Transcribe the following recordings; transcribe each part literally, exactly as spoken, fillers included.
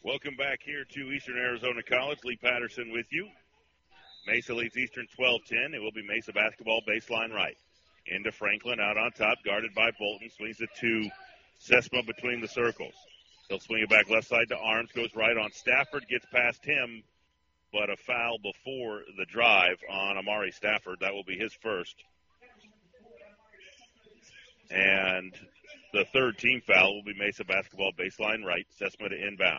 Welcome back here to Eastern Arizona College. Lee Patterson with you. Mesa leads Eastern twelve ten. It will be Mesa basketball baseline right. Into Franklin, out on top, guarded by Bolton. Swings it to Sesma between the circles. He'll swing it back left side to Arms. Goes right on Stafford. Gets past him, but a foul before the drive on Amari Stafford. That will be his first. And the third team foul will be Mesa basketball baseline right. Sesma to inbound.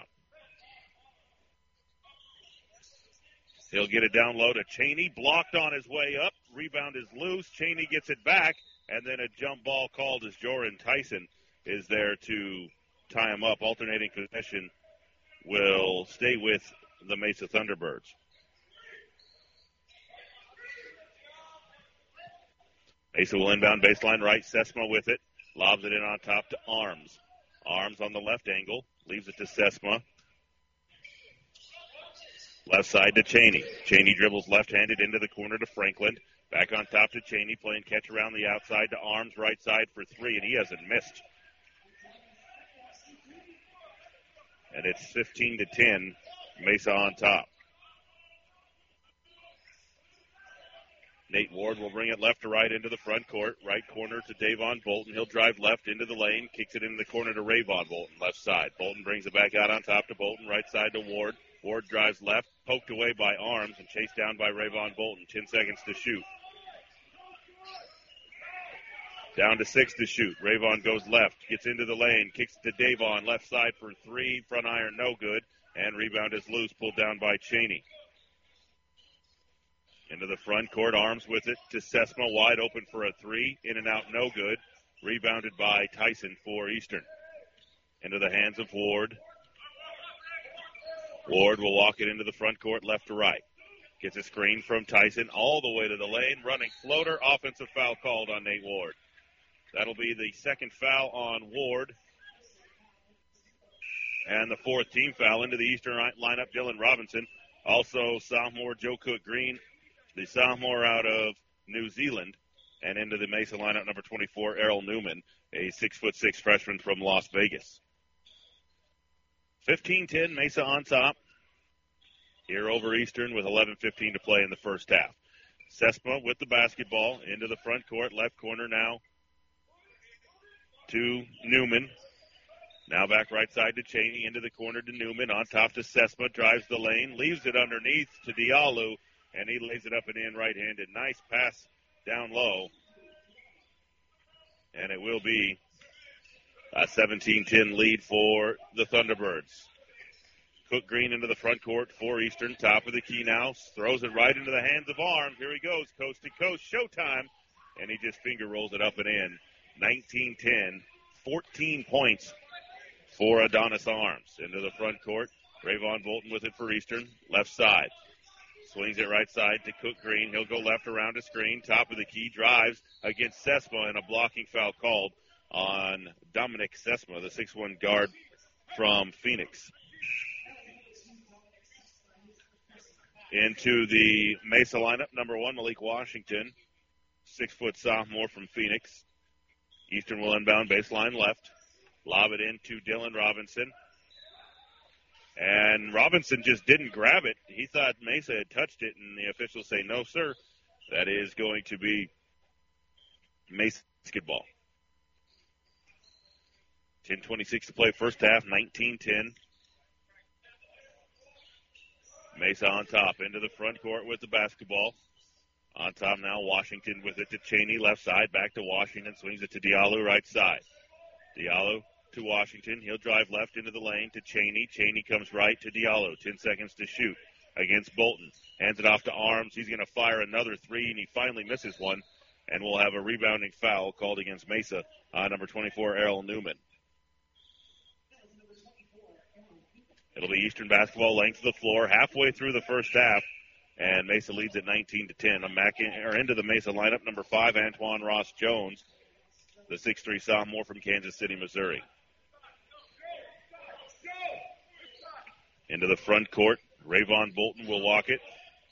He'll get it down low to Cheney. Blocked on his way up. Rebound is loose. Cheney gets it back. And then a jump ball called as Joran Tyson is there to tie him up. Alternating possession will stay with the Mesa Thunderbirds. Mesa will inbound baseline right. Sesma with it. Lobs it in on top to Arms. Arms on the left angle. Leaves it to Sesma. Left side to Cheney. Cheney dribbles left-handed into the corner to Franklin. Back on top to Cheney, playing catch around the outside to Arms, right side for three, and he hasn't missed. And it's fifteen to ten, Mesa on top. Nate Ward will bring it left to right into the front court. Right corner to Davon Bolton. He'll drive left into the lane, kicks it into the corner to Rayvon Bolton, left side. Bolton brings it back out on top to Bolton, right side to Ward. Ward drives left, poked away by Arms, and chased down by Rayvon Bolton. Ten seconds to shoot. Down to six to shoot. Rayvon goes left, gets into the lane, kicks it to Davon, left side for three. Front iron, no good. And rebound is loose, pulled down by Cheney. Into the front court, Arms with it to Sesma, wide open for a three. In and out, no good. Rebounded by Tyson for Eastern. Into the hands of Ward. Ward will walk it into the front court, left to right. Gets a screen from Tyson all the way to the lane. Running floater, offensive foul called on Nate Ward. That'll be the second foul on Ward. And the fourth team foul into the Eastern lineup, Dylan Robinson. Also, sophomore Joe Cook Green, the sophomore out of New Zealand. And into the Mesa lineup, number twenty-four, Errol Newman, a six foot six freshman from Las Vegas. fifteen ten, Mesa on top. Here over Eastern with eleven fifteen to play in the first half. Sesma with the basketball into the front court, left corner now to Newman. Now back right side to Cheney, into the corner to Newman. On top to Sesma, drives the lane, leaves it underneath to Diallo, and he lays it up and in right-handed. Nice pass down low. And it will be a seventeen ten lead for the Thunderbirds. Cook Green into the front court for Eastern. Top of the key now. Throws it right into the hands of Arms. Here he goes, coast to coast. Showtime. And he just finger rolls it up and in. nineteen ten. fourteen points for Adonis Arms. Into the front court. Rayvon Bolton with it for Eastern. Left side. Swings it right side to Cook Green. He'll go left around a screen. Top of the key. Drives against Sesma, and a blocking foul called on Dominic Sesma, the six one guard from Phoenix. Into the Mesa lineup, number one, Malik Washington, six-foot sophomore from Phoenix. Eastern will inbound baseline left. Lob it into Dylan Robinson. And Robinson just didn't grab it. He thought Mesa had touched it, and the officials say, no, sir. That is going to be Mesa basketball. ten twenty-six to play first half, nineteen ten. Mesa on top, into the front court with the basketball. On top now, Washington with it to Cheney, left side, back to Washington, swings it to Diallo, right side. Diallo to Washington, he'll drive left into the lane to Cheney. Cheney comes right to Diallo, ten seconds to shoot against Bolton. Hands it off to Arms, he's going to fire another three, and he finally misses one. And we'll have a rebounding foul called against Mesa, uh, number twenty-four, Errol Newman. It'll be Eastern basketball, length of the floor, halfway through the first half, and Mesa leads at nineteen to ten. I'm back in, or into the Mesa lineup, number five, Antoine Ross Jones, the six three sophomore from Kansas City, Missouri. Into the front court, Rayvon Bolton will walk it.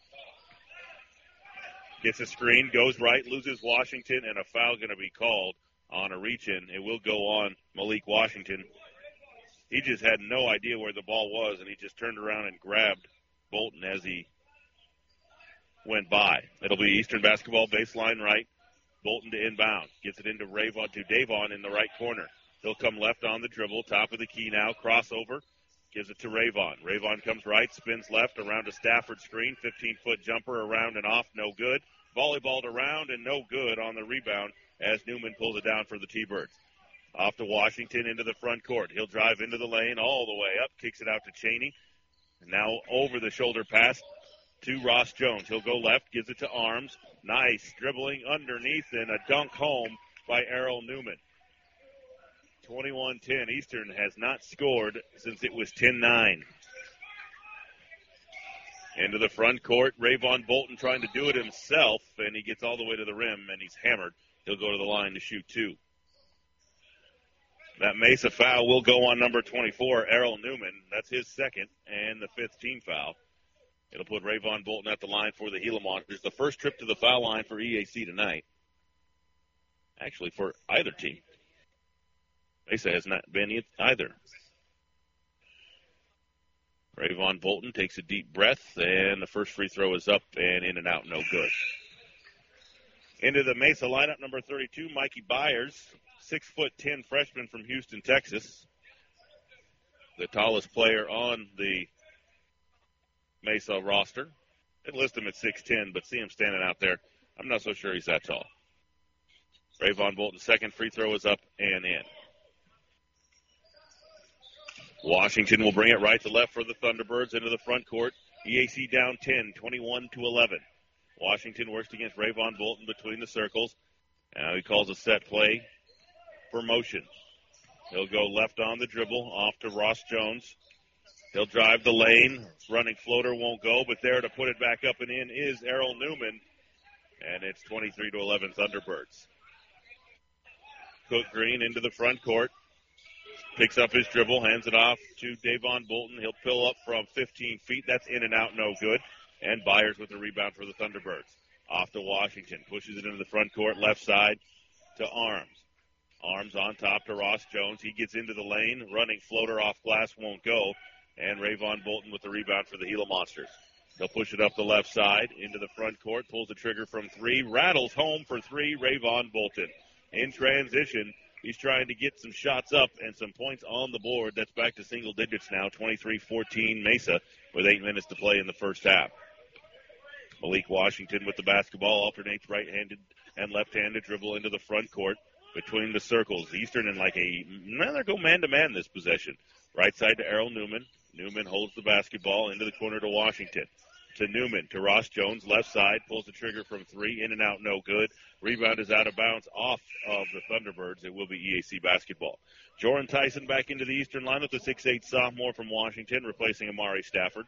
Gets a screen, goes right, loses Washington, and a foul going to be called on a reach-in. It will go on Malik Washington. he just had no idea where the ball was, and he just turned around and grabbed Bolton as he went by. It'll be Eastern basketball baseline right. Bolton to inbound. Gets it into Ravon to Davon in the right corner. He'll come left on the dribble. Top of the key now. Crossover. Gives it to Ravon. Ravon comes right. Spins left around a Stafford screen. fifteen-foot jumper around and off. No good. Volleyballed around and no good on the rebound as Newman pulls it down for the T-Birds. Off to Washington into the front court. He'll drive into the lane all the way up. Kicks it out to Cheney. And now over the shoulder pass to Ross Jones. He'll go left. Gives it to Arms. Nice dribbling underneath and a dunk home by Errol Newman. twenty-one ten. Eastern has not scored since it was ten nine. Into the front court. Ravon Bolton trying to do it himself, and he gets all the way to the rim, and he's hammered. He'll go to the line to shoot two. That Mesa foul will go on number twenty-four, Errol Newman. That's his second and the fifth team foul. It'll put Ravon Bolton at the line for the Gila Monsters. The first trip to the foul line for E A C tonight. Actually, for either team. Mesa has not been either. Ravon Bolton takes a deep breath, and the first free throw is up and in and out, no good. Into the Mesa lineup, number thirty-two, Mikey Byers, six foot ten freshman from Houston, Texas. The tallest player on the Mesa roster. They list him at six ten, but see him standing out there, I'm not so sure he's that tall. Ravon Bolton's second free throw is up and in. Washington will bring it right to left for the Thunderbirds into the front court. E A C down ten, twenty-one to eleven. Washington works against Ravon Bolton between the circles. Now he calls a set play for motion. He'll go left on the dribble, off to Ross Jones. He'll drive the lane. Running floater won't go, but there to put it back up and in is Errol Newman. And it's twenty-three to eleven Thunderbirds. Cook Green into the front court. Picks up his dribble, hands it off to Davon Bolton. He'll pull up from fifteen feet. That's in and out, no good. And Byers with the rebound for the Thunderbirds. Off to Washington. Pushes it into the front court, left side to Arms. Arms on top to Ross Jones. He gets into the lane. Running floater off glass won't go. And Ravon Bolton with the rebound for the Gila Monsters. He'll push it up the left side into the front court. Pulls the trigger from three. Rattles home for three. Ravon Bolton. In transition, he's trying to get some shots up and some points on the board. That's back to single digits now. twenty-three fourteen Mesa with eight minutes to play in the first half. Malik Washington with the basketball. Alternates right-handed and left-handed dribble into the front court between the circles. Eastern in like a, rather go man-to-man this possession. Right side to Errol Newman. Newman holds the basketball into the corner to Washington. To Newman, to Ross Jones, left side, pulls the trigger from three, in and out, no good. Rebound is out of bounds off of the Thunderbirds. It will be E A C basketball. Jordan Tyson back into the Eastern lineup, the six eight sophomore from Washington, replacing Amari Stafford.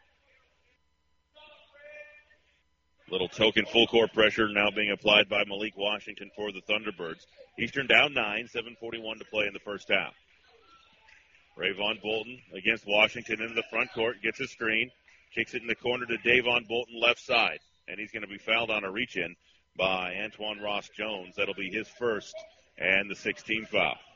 Little token full court pressure now being applied by Malik Washington for the Thunderbirds. Eastern down nine, seven forty-one to play in the first half. Ravon Bolton against Washington into the front court, gets a screen, kicks it in the corner to Davon Bolton left side, and he's going to be fouled on a reach-in by Antoine Ross Jones. That'll be his first and the sixteenth foul.